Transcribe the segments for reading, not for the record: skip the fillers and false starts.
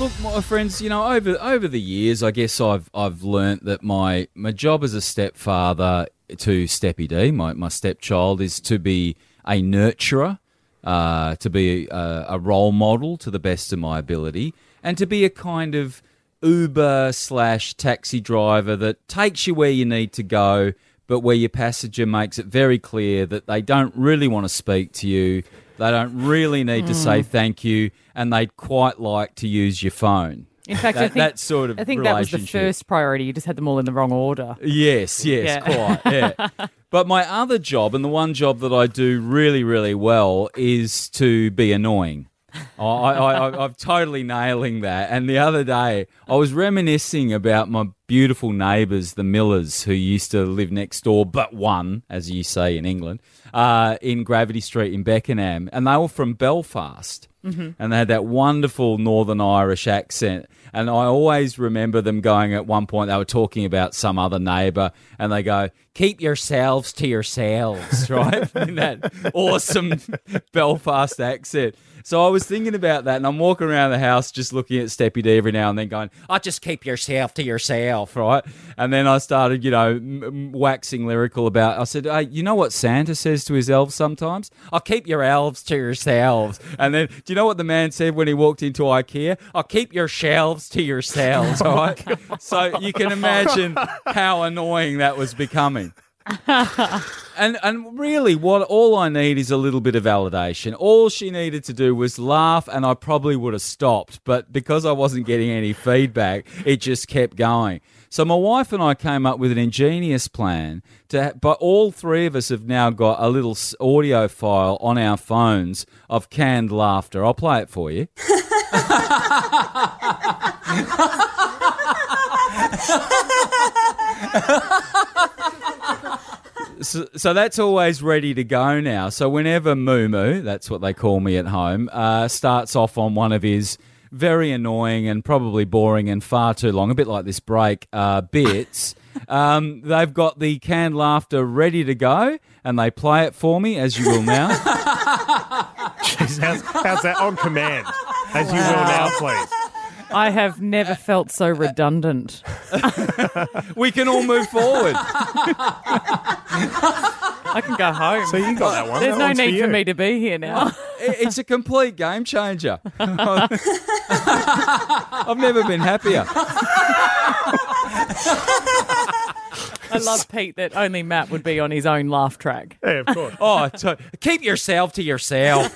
Look, my friends, over the years, I guess I've learnt that my job as a stepfather to Steppy D, my stepchild, is to be a nurturer, to be a role model to the best of my ability, and to be a kind of Uber/taxi driver that takes you where you need to go, but where your passenger makes it very clear that they don't really want to speak to you, they don't really need to say thank you, and they'd quite like to use your phone. In fact, that that was the first priority. You just had them all in the wrong order. Yes, quite. Yeah. But my other job, and the one job that I do really, really well, is to be annoying. I'm totally nailing that. And the other day, I was reminiscing about my beautiful neighbours, the Millers, who used to live next door, but one, as you say in England, in Gravity Street in Beckenham. And they were from Belfast. Mm-hmm. And they had that wonderful Northern Irish accent. And I always remember them going at one point, they were talking about some other neighbour, and they go, "Keep yourselves to yourselves," right? In that awesome Belfast accent. So I was thinking about that, and I'm walking around the house just looking at Steppy D every now and then going, "Oh, just keep yourself to yourself," right? And then I started, waxing lyrical about, I said, "Hey, you know what Santa says to his elves sometimes? I'll keep your elves to yourselves." And then, do you know what the man said when he walked into IKEA? "I'll keep your shelves to yourselves," all right? So you can imagine how annoying that was becoming. And really, all I need is a little bit of validation. All she needed to do was laugh, and I probably would have stopped. But because I wasn't getting any feedback, it just kept going. So my wife and I came up with an ingenious plan but all three of us have now got a little audio file on our phones of canned laughter. I'll play it for you. So that's always ready to go now. So whenever Moo, that's what they call me at home, starts off on one of his very annoying and probably boring and far too long, a bit like this break, bits, they've got the canned laughter ready to go, and they play it for me, as you will now. Jeez, how's that? On command. As you will now, please. I have never felt so redundant. We can all move forward. I can go home. So you got that one. There's that no need for me to be here now. It's a complete game changer. I've never been happier. I love Pete that only Matt would be on his own laugh track. Yeah, of course. Keep yourself to yourself.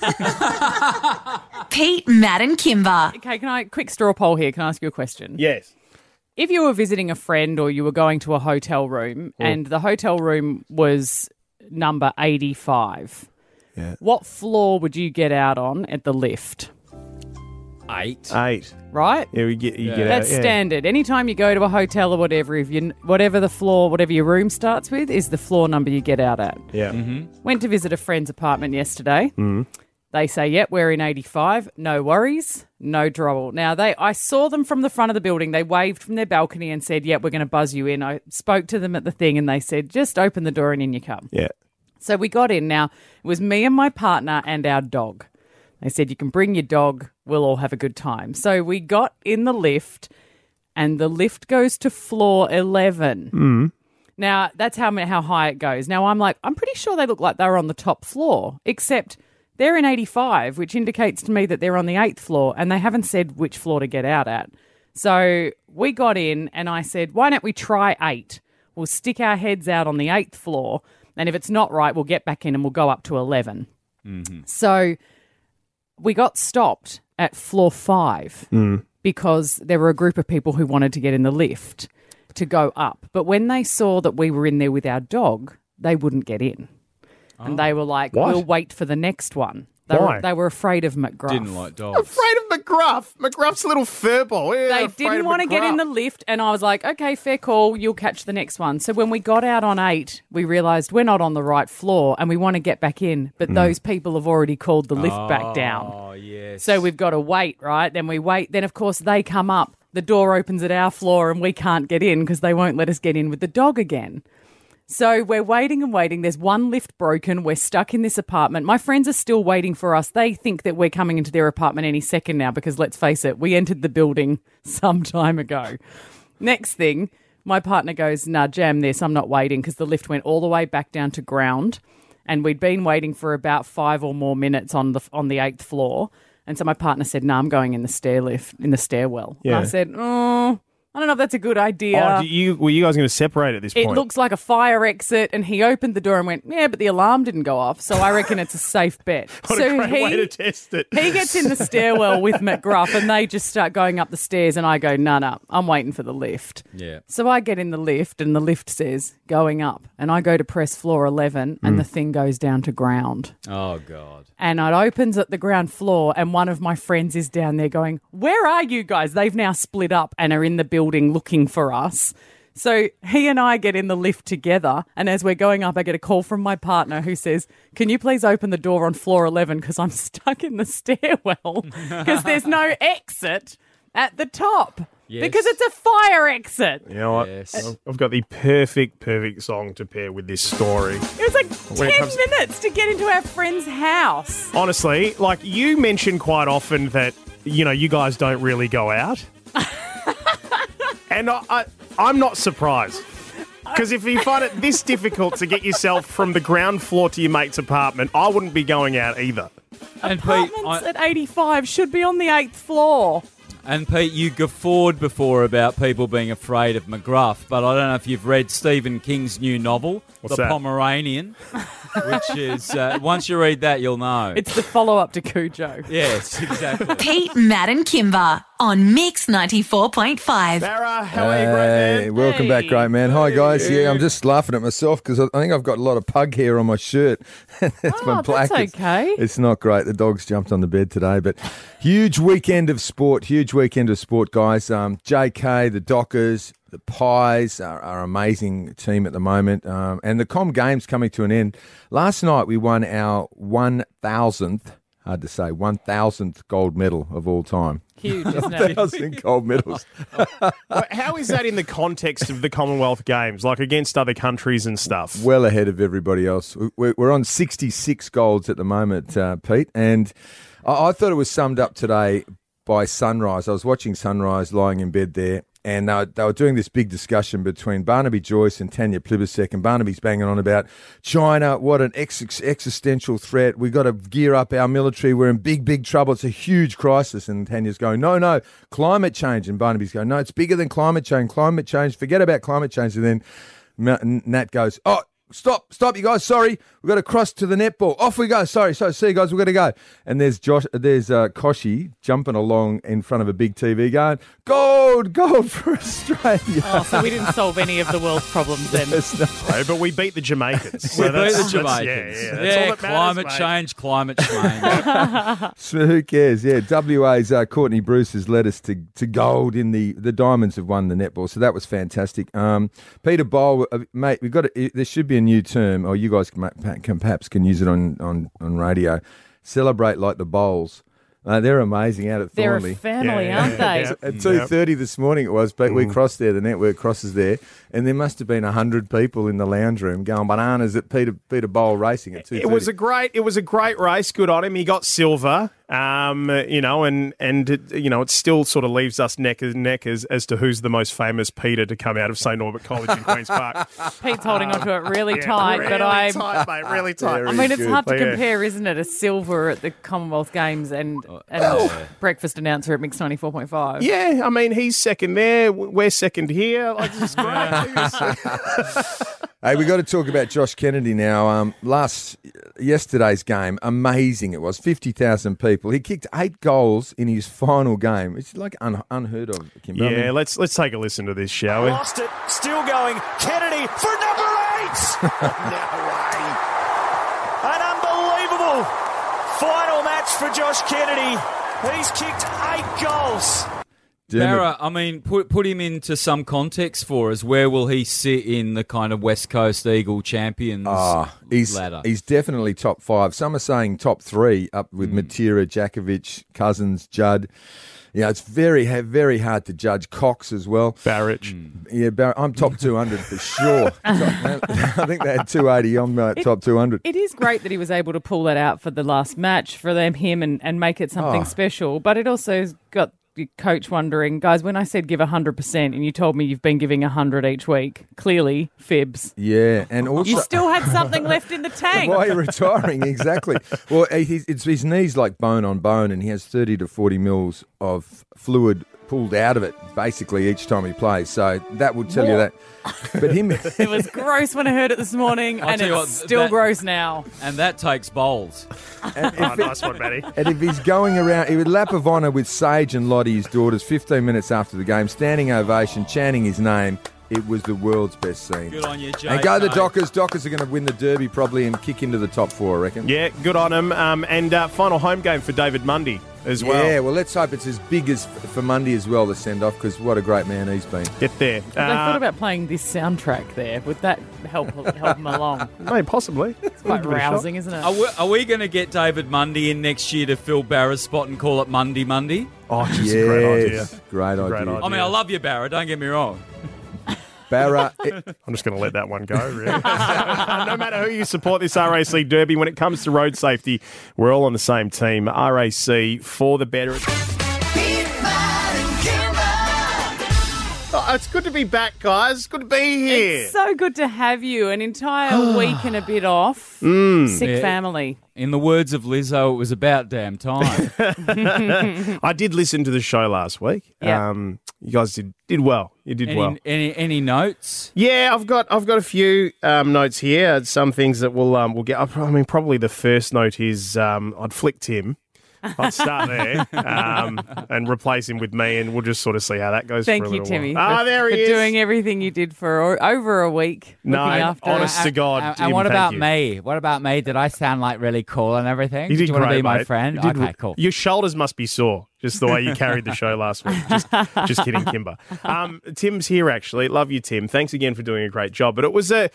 Pete, Matt and Kimber. Okay, quick straw poll here. Can I ask you a question? Yes. If you were visiting a friend or you were going to a hotel room and the hotel room was number 85, what floor would you get out on at the lift? 8. Right? Yeah, you get out. That's standard. Anytime you go to a hotel or whatever, whatever your room starts with is the floor number you get out at. Yeah. Mm-hmm. Went to visit a friend's apartment yesterday. Mm. They say, yep, we're in 85. No worries. No trouble. Now, I saw them from the front of the building. They waved from their balcony and said, yep, we're going to buzz you in. I spoke to them at the thing and they said, just open the door and in you come. Yeah. So we got in. Now, it was me and my partner and our dog. They said, you can bring your dog. We'll all have a good time. So we got in the lift and the lift goes to floor 11. Mm. Now, that's how high it goes. Now, I'm like, I'm pretty sure they look like they were on the top floor, except they're in 85, which indicates to me that they're on the 8th floor, and they haven't said which floor to get out at. So we got in, and I said, why don't we try 8? We'll stick our heads out on the 8th floor, and if it's not right, we'll get back in and we'll go up to 11. Mm-hmm. So we got stopped at floor 5 because there were a group of people who wanted to get in the lift to go up. But when they saw that we were in there with our dog, they wouldn't get in. And they were like, we'll wait for the next one. They were afraid of McGruff. Didn't like dogs. Afraid of McGruff. McGruff's a little furball. Yeah, they didn't want to get in the lift, and I was like, okay, fair call, you'll catch the next one. So when we got out on 8, we realised we're not on the right floor and we want to get back in, but those people have already called the lift back down. Oh, yes. So we've got to wait, right? Then we wait. Then, of course, they come up. The door opens at our floor and we can't get in because they won't let us get in with the dog again. So we're waiting and waiting. There's one lift broken. We're stuck in this apartment. My friends are still waiting for us. They think that we're coming into their apartment any second now because, let's face it, we entered the building some time ago. Next thing, my partner goes, nah, jam this. I'm not waiting, because the lift went all the way back down to ground, and we'd been waiting for about 5 or more minutes on the 8th floor. And so my partner said, I'm going in the stairwell. Yeah. And I said, I don't know if that's a good idea. Were you guys going to separate at this point? It looks like a fire exit, and he opened the door and went, yeah, but the alarm didn't go off, so I reckon it's a safe bet. What a great way to test it. He gets in the stairwell with McGruff, and they just start going up the stairs, and I go, no, I'm waiting for the lift. Yeah. So I get in the lift, and the lift says, going up, and I go to press floor 11, and the thing goes down to ground. Oh, God. And it opens at the ground floor, and one of my friends is down there going, where are you guys? They've now split up and are in the building looking for us. So he and I get in the lift together, and as we're going up, I get a call from my partner who says, can you please open the door on floor 11, because I'm stuck in the stairwell because there's no exit at the top. Yes. Because it's a fire exit. You know what? Yes. I've got the perfect song to pair with this story. It was like 10 minutes to get into our friend's house. Honestly, like, you mention quite often that, you guys don't really go out. And I'm not surprised. Because if you find it this difficult to get yourself from the ground floor to your mate's apartment, I wouldn't be going out either. And Pete, Apartments at 85 should be on the 8th floor. And Pete, you guffawed before about people being afraid of McGruff, but I don't know if you've read Stephen King's new novel, What's The that? Pomeranian, which is, once you read that, you'll know. It's the follow-up to Cujo. Yes, exactly. Pete, Matt and Kimber on Mix 94.5. Sarah, how are you, great man? Welcome back, great man. Hi, guys. Yeah, I'm just laughing at myself because I think I've got a lot of pug hair on my shirt. It's my black. That's okay. It's not great. The dog's jumped on the bed today, but huge weekend of sport, guys. JK, the Dockers, the Pies are an amazing team at the moment, and the Com Games coming to an end. Last night we won our 1,000th, hard to say, 1,000th gold medal of all time. Huge, isn't it? 1,000 gold medals. How is that in the context of the Commonwealth Games, like against other countries and stuff? Well ahead of everybody else. We're on 66 golds at the moment, Pete, and I thought it was summed up today by Sunrise. I was watching Sunrise lying in bed there, and they were doing this big discussion between Barnaby Joyce and Tanya Plibersek, and Barnaby's banging on about China, what an existential threat. We've got to gear up our military. We're in big trouble. It's a huge crisis. And Tanya's going, no, climate change. And Barnaby's going, no, it's bigger than climate change. Climate change, forget about climate change. And then Nat goes, oh, Stop, you guys. Sorry, we've got to cross to the netball. Off we go. Sorry. See you guys. We've got to go. And there's Koshi jumping along in front of a big TV going, gold for Australia. Oh, so we didn't solve any of the world's problems then. No, but we beat the Jamaicans. We So beat the that's- Jamaicans. Yeah, that's all that matters, climate change. So who cares? Yeah, WA's Courtney Bruce has led us to gold in the Diamonds have won the netball. So that was fantastic. Peter Bowl, mate, we've got there should be a new term, or you guys can perhaps use it on radio. Celebrate like the Bowls. They're amazing out at They're Thornley. a family, Yeah, aren't they? yeah. At 2:30 this morning it was, but we crossed there, the network crosses there, and there must have been 100 people in the lounge room going bananas at Peter Bowl racing at 2:30. It was a great race. Good on him. He got silver. And it still sort of leaves us neck and neck as to who's the most famous Peter to come out of St Norbert College in Queen's Park. Pete's holding onto it really tight, really but I'm. tight, mate. Really tight. I mean, it's hard to Yeah. compare, isn't it? A silver at the Commonwealth Games and breakfast announcer at Mix 94.5. Yeah, I mean, he's second there. We're second here. Like, this is great. Hey, we got to talk about Josh Kennedy now. Yesterday's game, amazing it was. 50,000 people. He kicked 8 goals in his final game. It's like unheard of, Kimber. I Yeah, mean, let's take a listen to this, shall we? Lost it, still going. Kennedy for number 8. No way. An unbelievable final match for Josh Kennedy. He's kicked 8 goals. Barra, I mean, put him into some context for us. Where will he sit in the kind of West Coast Eagle champions ladder? He's definitely top 5. Some are saying top 3, up with Matera, Djakovic, Cousins, Judd. Yeah, it's very hard to judge. Cox as well. Barrett. Yeah, I'm top 200 for sure. I think they had 280. I'm top 200. It is great that he was able to pull that out for the last match for him and make it something special. But it also got the coach wondering, guys, when I said give 100% and you told me you've been giving 100 each week, clearly fibs. Yeah, and also you still had something left in the tank. Why are you retiring? Exactly. Well, his knee's like bone on bone, and he has 30 to 40 mils of fluid pulled out of it basically each time he plays. So that would tell you that. But him, it was gross when I heard it this morning, and it's still gross now. And that takes bowls. Nice one, Matty. And if he's going around, he would lap of honour with Sage and Lottie, his daughters, 15 minutes after the game, standing ovation, chanting his name. It was the world's best scene. Good on you, Jay. And go the Dockers. Dockers are going to win the Derby probably and kick into the top 4, I reckon. Yeah, good on him. And final home game for David Mundy as well. Yeah, well, let's hope it's as big as for Mundy as well, the send-off, because what a great man he's been. Get there. They thought about playing this soundtrack there. Would that help him along? Maybe, possibly. It's quite rousing, isn't it? Are we going to get David Mundy in next year to fill Barra's spot and call it Mundy Monday? Oh, just a great idea. Great idea. I mean, I love you, Barra. Don't get me wrong. Barra. I'm just going to let that one go, really. No matter who you support this RAC Derby, when it comes to road safety, we're all on the same team. RAC for the better. Oh, it's good to be back, guys. Good to be here. It's so good to have you. An entire week and a bit off. Sick family. In the words of Lizzo, it was about damn time. I did listen to the show last week. Yeah. You guys did well. You did well. Any notes? Yeah, I've got a few notes here. Some things that we'll get. I mean, probably the first note is I'd flick Tim. I'd start there and replace him with me, and we'll just sort of see how that goes. Thank for a you, little Timmy. while. There he for is. doing everything you did for over a week. No, looking after honest to God. Tim, and what thank about you. me? What about me? Did I sound like really cool and everything? You did Do you want to great, be my mate. friend? You did Okay, cool. Your shoulders must be sore, just the way you carried the show last week. Just kidding, Kimber. Tim's here, actually. Love you, Tim. Thanks again for doing a great job. But it was a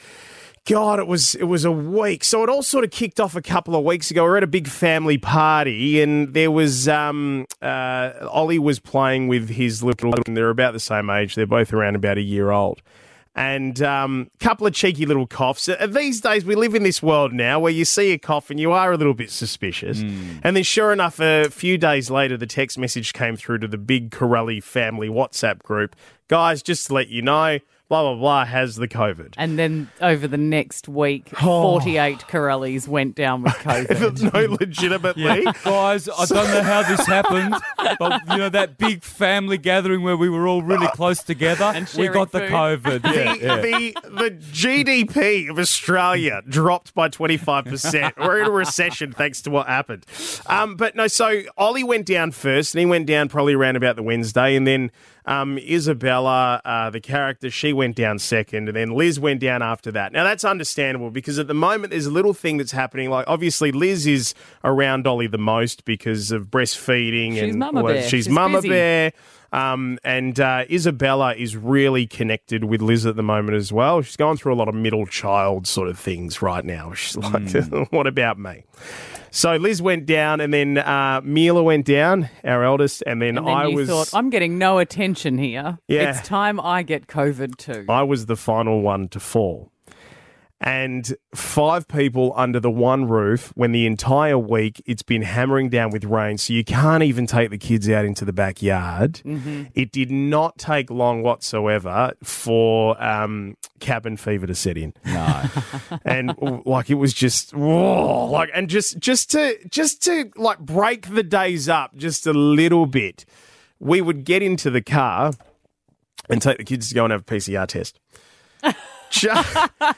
week. So it all sort of kicked off a couple of weeks ago. We were at a big family party, and there was Ollie was playing with his little, and they're about the same age. They're both around about a year old. And a couple of cheeky little coughs. These days, we live in this world now where you see a cough and you are a little bit suspicious. And then sure enough, a few days later, the text message came through to the big Corelli family WhatsApp group. Guys, just to let you know, blah, blah, blah, has the COVID. And then over the next week, 48 Corellis went down with COVID. No, legitimately. Guys, I don't know how this happened, but you know that big family gathering where we were all really close together, And we sharing got the food. COVID. The GDP of Australia dropped by 25%. We're in a recession thanks to what happened. But no, so Ollie went down first, and he went down probably around about the Wednesday, and then Isabella, the character, she went down second, and then Liz went down after that. Now, that's understandable because at the moment there's a little thing that's happening. Like, obviously, Liz is around Ollie the most because of breastfeeding. She's Mama Bear. She's She's Mama busy. Bear. And Isabella is really connected with Liz at the moment as well. She's going through a lot of middle child sort of things right now. She's like, what about me? So Liz went down, and then Mila went down, our eldest, and then And then I you thought, I'm getting no attention here. Yeah. It's time I get COVID too. I was the final one to fall. And 5 people under the one roof when the entire week it's been hammering down with rain, so you can't even take the kids out into the backyard. It did not take long whatsoever for cabin fever to set in. No. And like it was just and just to like break the days up just a little bit, we would get into the car and take the kids to go and have a PCR test. Just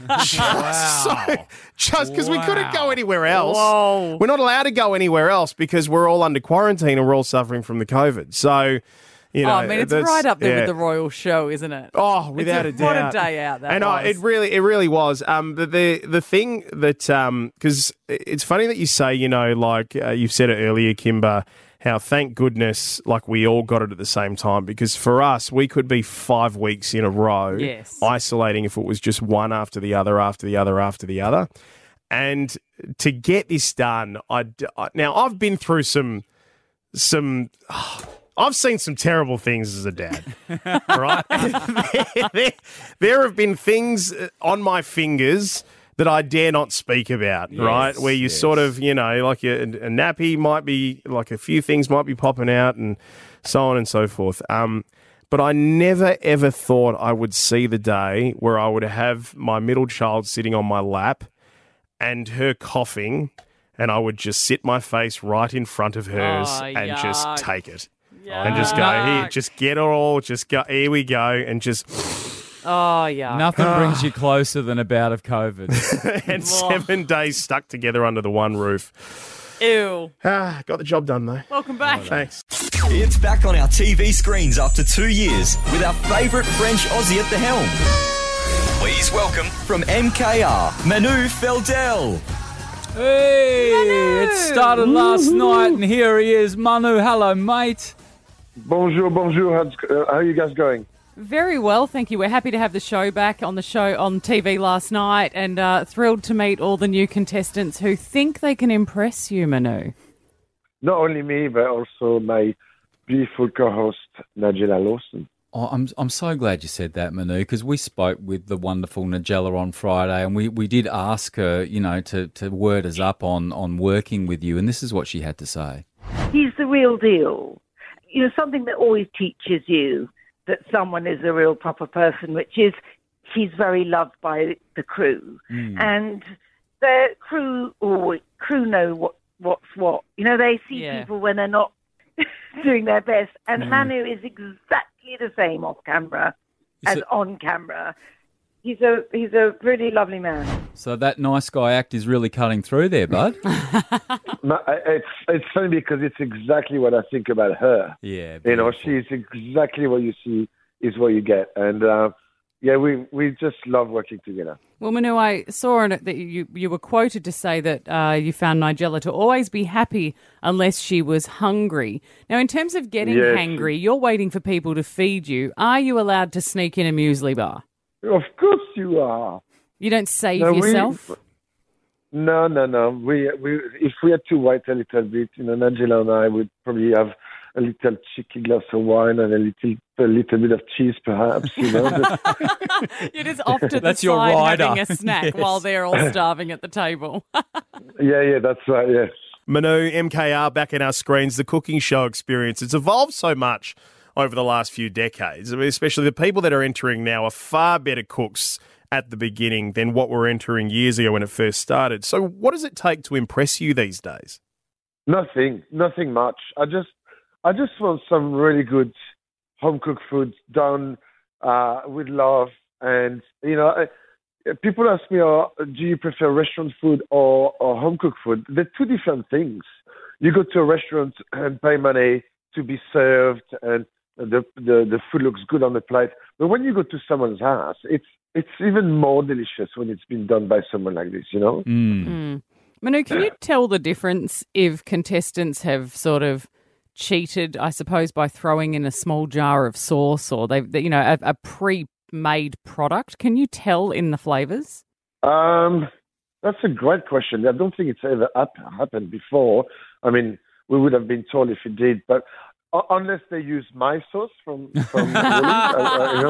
because we couldn't go anywhere else. We're not allowed to go anywhere else because we're all under quarantine and we're all suffering from the COVID. So, You know, Oh, I mean, it's that's- right up there yeah. with the Royal Show, isn't it? Oh, without a doubt. What a day out that and was. it really was. The thing that because it's funny that you say, like you've said it earlier, Kimber, how thank goodness like we all got it at the same time, because for us we could be 5 weeks in a row Yes. isolating if it was just one after the other after the other after the other, and to get this done, now I've been through some. I've seen some terrible things as a dad, right? there have been things on my fingers that I dare not speak about, right? Where you sort of, like a nappy might be, like a few things might be popping out and so on and so forth. But I never, ever thought I would see the day where I would have my middle child sitting on my lap and her coughing, and I would just sit my face right in front of hers and just yuck. take it. And just go, here, just get it all, just go, here we go, and just, Oh, yeah. Nothing brings you closer than a bout of COVID. and 7 days stuck together under the one roof. Ew. Got the job done, though. Welcome back. Thanks. It's back on our TV screens after 2 years with our favourite French Aussie at the helm. Please welcome from MKR, Manu Feldel. Hey, it started last night and here he is. Manu, hello, mate. Bonjour. How are you guys going? Very well, thank you. We're happy to have the show back on TV last night, and thrilled to meet all the new contestants who think they can impress you, Manu. Not only me, but also my beautiful co-host, Nigella Lawson. Oh, I'm so glad you said that, Manu, because we spoke with the wonderful Nigella on Friday, and we did ask her, to word us up on working with you, and this is what she had to say. He's the real deal. Something that always teaches you that someone is a real proper person, which is he's very loved by the crew. And the crew know what's what. They see people when they're not doing their best. And Manu is exactly the same off camera as on camera. He's a really lovely man. So that nice guy act is really cutting through there, bud. It's funny because it's exactly what I think about her. Yeah. She's exactly what you see is what you get. And we just love working together. Well, Manu, I saw in it that you were quoted to say that you found Nigella to always be happy unless she was hungry. Now, in terms of getting hangry, you're waiting for people to feed you. Are you allowed to sneak in a muesli bar? Of course you are. You don't save yourself? No. If we had to wait a little bit, Nigella and I would probably have a little cheeky glass of wine and a little bit of cheese, perhaps. You're just off to the That's your side rider. having a snack while they're all starving at the table. Yeah, that's right, yes. Manu, MKR, back in our screens, the cooking show experience. It's evolved so much over the last few decades. I mean, especially the people that are entering now are far better cooks at the beginning than what were entering years ago when it first started. So what does it take to impress you these days? Nothing much. I just want some really good home-cooked food done with love. And, people ask me, do you prefer restaurant food or home-cooked food? They're two different things. You go to a restaurant and pay money to be served, and the food looks good on the plate. But when you go to someone's house, it's even more delicious when it's been done by someone like this, Manu, can you tell the difference if contestants have sort of cheated, I suppose, by throwing in a small jar of sauce or a pre-made product? Can you tell in the flavours? That's a great question. I don't think it's ever happened before. I mean, we would have been told if it did, but unless they use my sauce from Woolies,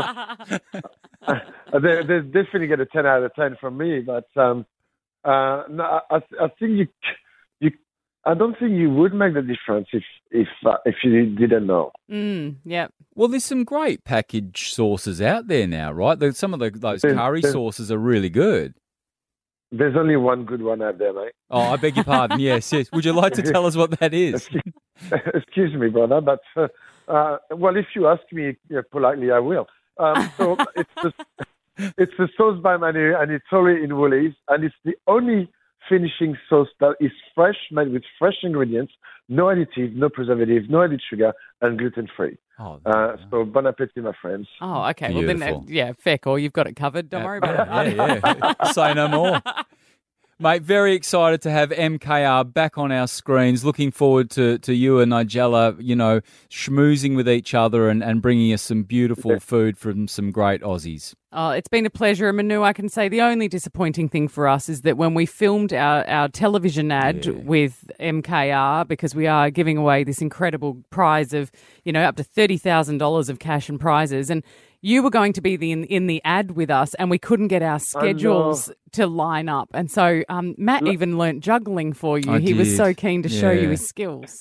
they definitely get a 10 out of 10 from me. But no, I think I don't think you would make the difference if you didn't know. Yep. Well, there's some great packaged sauces out there now, right? Some of those curry sauces are really good. There's only one good one out there, mate. Oh, I beg your pardon. Yes. Would you like to tell us what that is? Excuse me, brother, but well, if you ask me politely, I will. So it's the sauce by Manu, and it's only in Woolies, and it's the only finishing sauce that is fresh, made with fresh ingredients, no additive, no preservative, no added sugar, and gluten-free. Oh, So bon appétit, my friends. Oh, okay. Beautiful. Well, then, fair call. You've got it covered. Don't worry about it. yeah. Say no more. Mate, very excited to have MKR back on our screens. Looking forward to you and Nigella, schmoozing with each other and bringing us some beautiful food from some great Aussies. Oh, it's been a pleasure. And Manu, I can say the only disappointing thing for us is that when we filmed our television ad with MKR, because we are giving away this incredible prize of, up to $30,000 of cash and prizes, and you were going to be in the ad with us, and we couldn't get our schedules to line up. And so Matt even learnt juggling for you. He was so keen to show you his skills.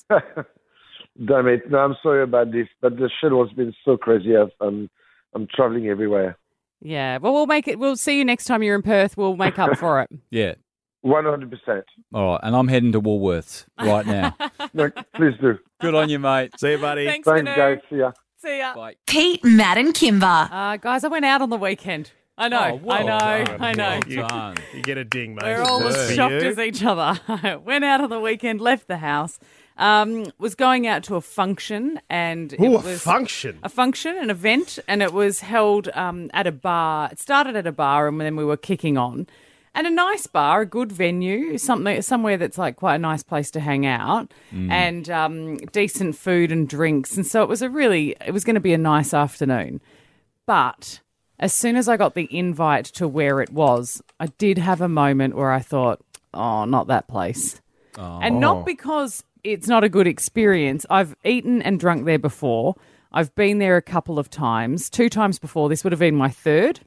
Damn it. No, I'm sorry about this, but the schedule's been so crazy. I'm traveling everywhere. Yeah. Well, we'll make it. We'll see you next time you're in Perth. We'll make up for it. Yeah. 100%. All right. And I'm heading to Woolworths right now. No, please do. Good on you, mate. See you, buddy. Thanks, Thanks, Manu. guys. See ya. See ya. Bye. Pete, Matt, and Kimber. Guys, I went out on the weekend. I know. Oh, well done. I know. Well done. You get a ding, mate. We're all as shocked as each other. Went out on the weekend, left the house, was going out to a function, and it was a function. A function, an event, and it was held at a bar. It started at a bar, and then we were kicking on. And a nice bar, a good venue, somewhere that's like quite a nice place to hang out, and decent food and drinks. And so it was going to be a nice afternoon. But as soon as I got the invite to where it was, I did have a moment where I thought, oh, not that place. Oh. And not because it's not a good experience. I've eaten and drunk there before. I've been there a couple of times, 2 times before. This would have been my third.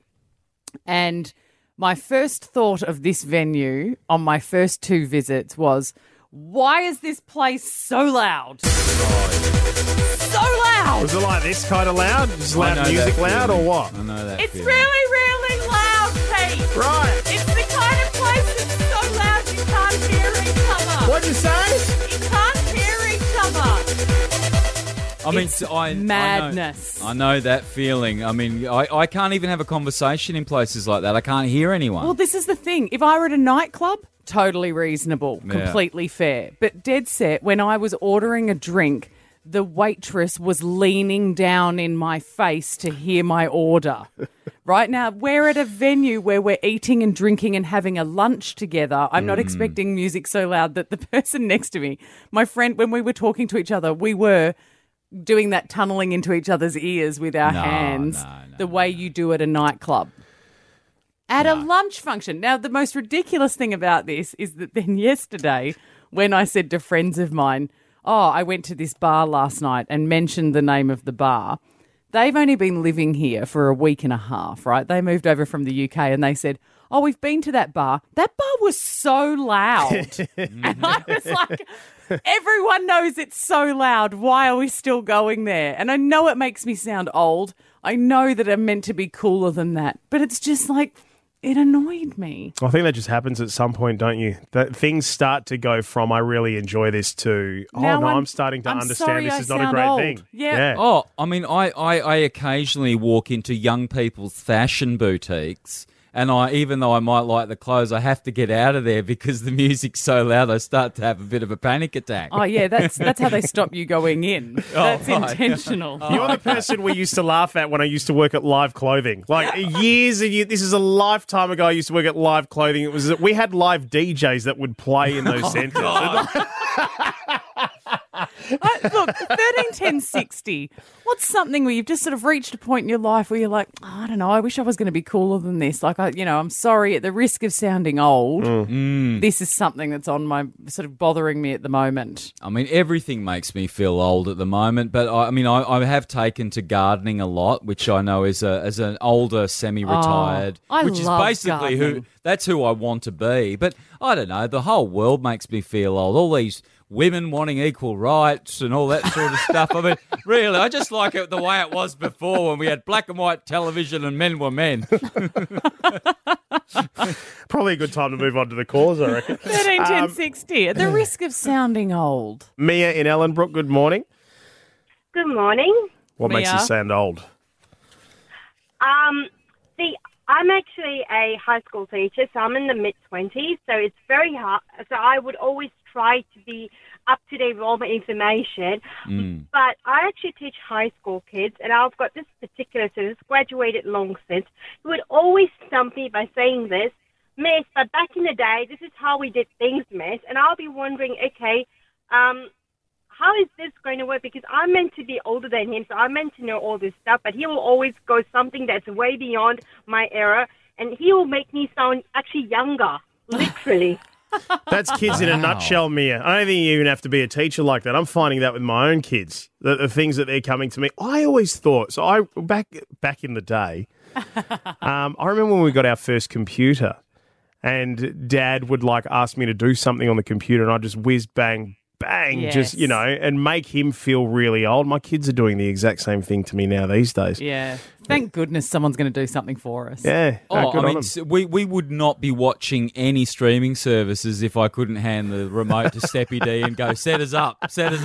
And my first thought of this venue on my first 2 visits was, why is this place so loud? So loud! Was it like this kind of loud? Is loud music loud or what? I know that. It's feeling. really, really loud, Pete. Right. It's the kind of place that's so loud you can't hear each other. What'd you say? You can't hear each other. I mean, It's madness. I know that feeling. I mean, I can't even have a conversation in places like that. I can't hear anyone. Well, this is the thing. If I were at a nightclub, totally reasonable, completely fair. But dead set, when I was ordering a drink, the waitress was leaning down in my face to hear my order. Right now, we're at a venue where we're eating and drinking and having a lunch together. I'm not expecting music so loud that the person next to me, my friend, when we were talking to each other, we were doing that tunneling into each other's ears with our hands, the way you do at a nightclub. At a lunch function. Now, the most ridiculous thing about this is that then yesterday, when I said to friends of mine, I went to this bar last night and mentioned the name of the bar, they've only been living here for a week and a half, right? They moved over from the UK and they said, we've been to that bar. That bar was so loud. And I was like, everyone knows it's so loud. Why are we still going there? And I know it makes me sound old. I know that I'm meant to be cooler than that. But it's just like, it annoyed me. I think that just happens at some point, don't you? That things start to go from, I really enjoy this, to, I'm starting to understand this is not a great thing. Yeah. Oh, I mean, I occasionally walk into young people's fashion boutiques, and even though I might like the clothes, I have to get out of there because the music's so loud I start to have a bit of a panic attack. Oh, yeah, that's how they stop you going in. That's intentional. You're the person we used to laugh at when I used to work at Live Clothing. Like years and years, this is a lifetime ago I used to work at Live Clothing. It was that we had live DJs that would play in those centres. Look, 131060, what's something where you've just sort of reached a point in your life where you're like, I don't know, I wish I was going to be cooler than this. Like, I'm sorry, at the risk of sounding old, this is something that's on my sort of bothering me at the moment. I mean, everything makes me feel old at the moment, but I have taken to gardening a lot, which I know is as an older semi-retired, which is basically who I want to be. But I don't know, the whole world makes me feel old. All these women wanting equal rights and all that sort of stuff. I mean, really, I just like it the way it was before when we had black and white television and men were men. Probably a good time to move on to the cause, I reckon. 131060, at the risk of sounding old. Mia in Ellenbrook, good morning. Good morning. What makes you Mia? sound old? I'm actually a high school teacher, so I'm in the mid-20s, so it's very hard. So I would always try to be up-to-date with all my information. But I actually teach high school kids, and I've got this particular student who's graduated long since, who would always stump me by saying this, Miss, but back in the day, this is how we did things, Miss. And I'll be wondering, okay, how is this going to work? Because I'm meant to be older than him, so I'm meant to know all this stuff, but he will always go something that's way beyond my era, and he will make me sound actually younger, literally. That's kids in a nutshell, Mia. I don't think you even have to be a teacher like that. I'm finding that with my own kids, the things that they're coming to me. I always thought, back in the day, I remember when we got our first computer, and Dad would ask me to do something on the computer, and I'd just whiz bang, Yes. and make him feel really old. My kids are doing the exact same thing to me now these days. Yeah. Thank goodness someone's going to do something for us. Yeah. Good on them. We would not be watching any streaming services if I couldn't hand the remote to Steppy D and go, set us up.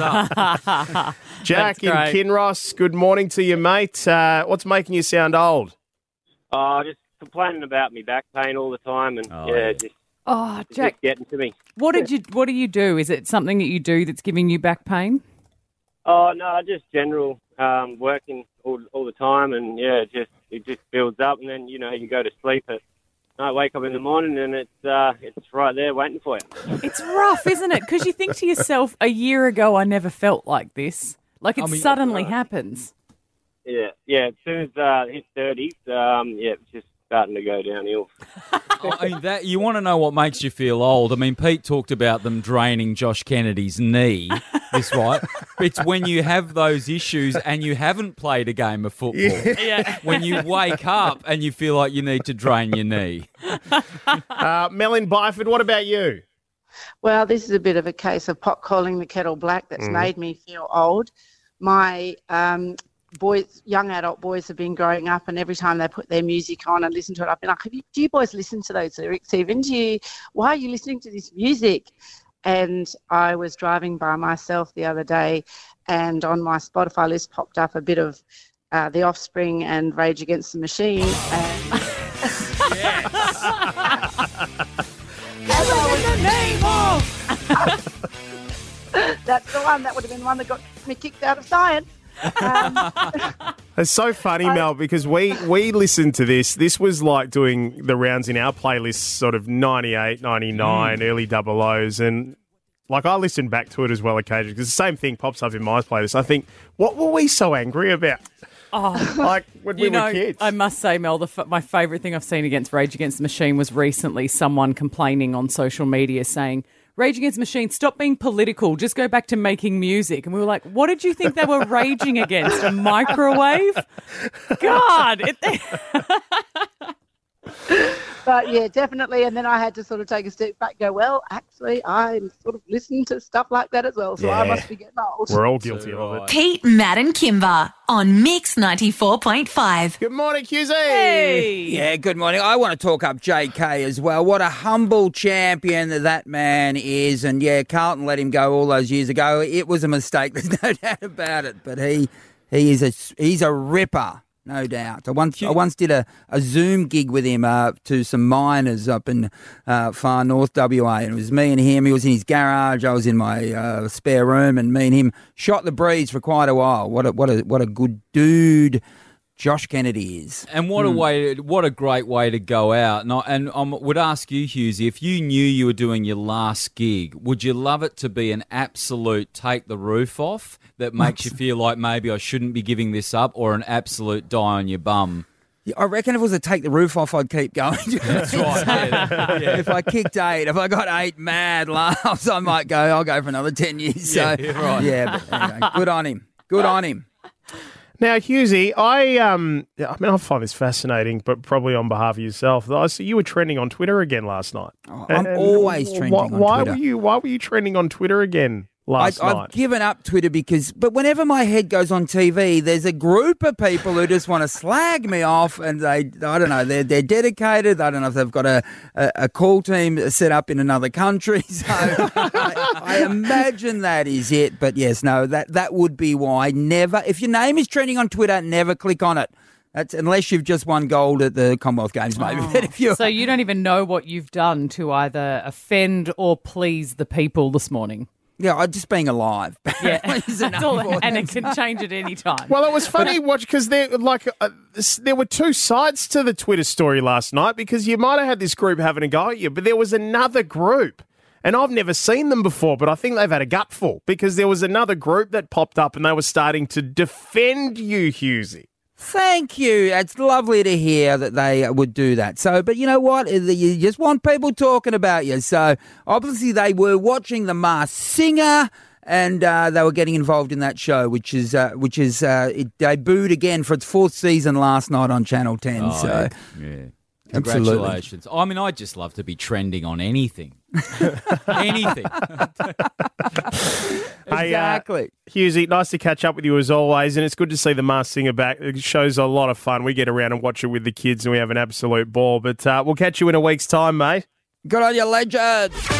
Jack in Kinross, good morning to you, mate. What's making you sound old? Just complaining about me back pain all the time, and Jack, just getting to me. What do you do? Is it something that you do that's giving you back pain? Oh no, just general working all the time, and it just builds up, and then you go to sleep at night, wake up in the morning, and it's right there waiting for you. It's rough, isn't it? Because you think to yourself, a year ago I never felt like this. Suddenly happens. Yeah. As soon as I hit 30s, it's just starting to go downhill. That you want to know what makes you feel old? I mean, Pete talked about them draining Josh Kennedy's knee. This right? It's when you have those issues and you haven't played a game of football. Yeah. When you wake up and you feel like you need to drain your knee. Mel in Byford, what about you? Well, this is a bit of a case of pot calling the kettle black that's made me feel old. My young adult boys have been growing up, and every time they put their music on and listen to it, I've been like, do you boys listen to those lyrics even? Why are you listening to this music? And I was driving by myself the other day, and on my Spotify list popped up a bit of The Offspring and Rage Against the Machine. And that's the one. That would have been the one that got me kicked out of science. It's so funny, Mel, because we listened to this. This was like doing the rounds in our playlists, sort of 98, 99, early 00s. And I listened back to it as well occasionally because the same thing pops up in my playlist. I think, what were we so angry about? When we were kids. I must say, Mel, my favourite thing I've seen against Rage Against the Machine was recently someone complaining on social media saying, Rage Against the Machine, stop being political. Just go back to making music. And we were like, what did you think they were raging against? A microwave? God. But, yeah, definitely. And then I had to sort of take a step back and go, well, actually, I sort of listen to stuff like that as well. So I must be getting old. We're all guilty of it. Pete, Matt and Kimber on Mix 94.5. Good morning, QZ. Hey. Yeah, good morning. I want to talk up JK as well. What a humble champion that man is. And, Carlton let him go all those years ago. It was a mistake. There's no doubt about it. But he's a ripper. No doubt. I once did a Zoom gig with him to some miners up in far north WA, and it was me and him. He was in his garage. I was in my spare room, and me and him shot the breeze for quite a while. What a good dude Josh Kennedy is. And what a great way to go out. And I would ask you, Hughesy, if you knew you were doing your last gig, would you love it to be an absolute take the roof off that makes you feel like maybe I shouldn't be giving this up, or an absolute die on your bum? I reckon if it was a take the roof off, I'd keep going. That's right. Yeah. If I kicked 8, if I got 8 mad laughs, I might go, I'll go for another 10 years. Yeah, So, right. Yeah, but anyway, good on him. Good on him. Now, Hughesy, I find this fascinating, but probably on behalf of yourself. I see you were trending on Twitter again last night. I'm always trending on Twitter. Why were you trending on Twitter again last night? I've given up Twitter but whenever my head goes on TV, there's a group of people who just want to slag me off, and I don't know, they're dedicated. I don't know if they've got a call team set up in another country. So I imagine that is it. But yes, no, that would be why. Never, if your name is trending on Twitter, never click on it. That's unless you've just won gold at the Commonwealth Games, maybe. But if you So you don't even know what you've done to either offend or please the people this morning. Yeah, just being alive. Yeah, Is that's enough all, for and them. it can change at any time. Well, it was funny watch because there were two sides to the Twitter story last night because you might have had this group having a go at you, but there was another group. And I've never seen them before, but I think they've had a gutful because there was another group that popped up and they were starting to defend you, Hughesy. Thank you. It's lovely to hear that they would do that. So, but you know what? You just want people talking about you. So, obviously, they were watching The Masked Singer, and they were getting involved in that show, which is it debuted again for its fourth season last night on Channel 10. Oh, so, yeah. Absolutely. Congratulations. I mean, I'd just love to be trending on anything. Anything. Exactly. Hughesy, nice to catch up with you as always, and it's good to see The Masked Singer back. It shows a lot of fun. We get around and watch it with the kids, and we have an absolute ball. But we'll catch you in a week's time, mate. Good on you, legend.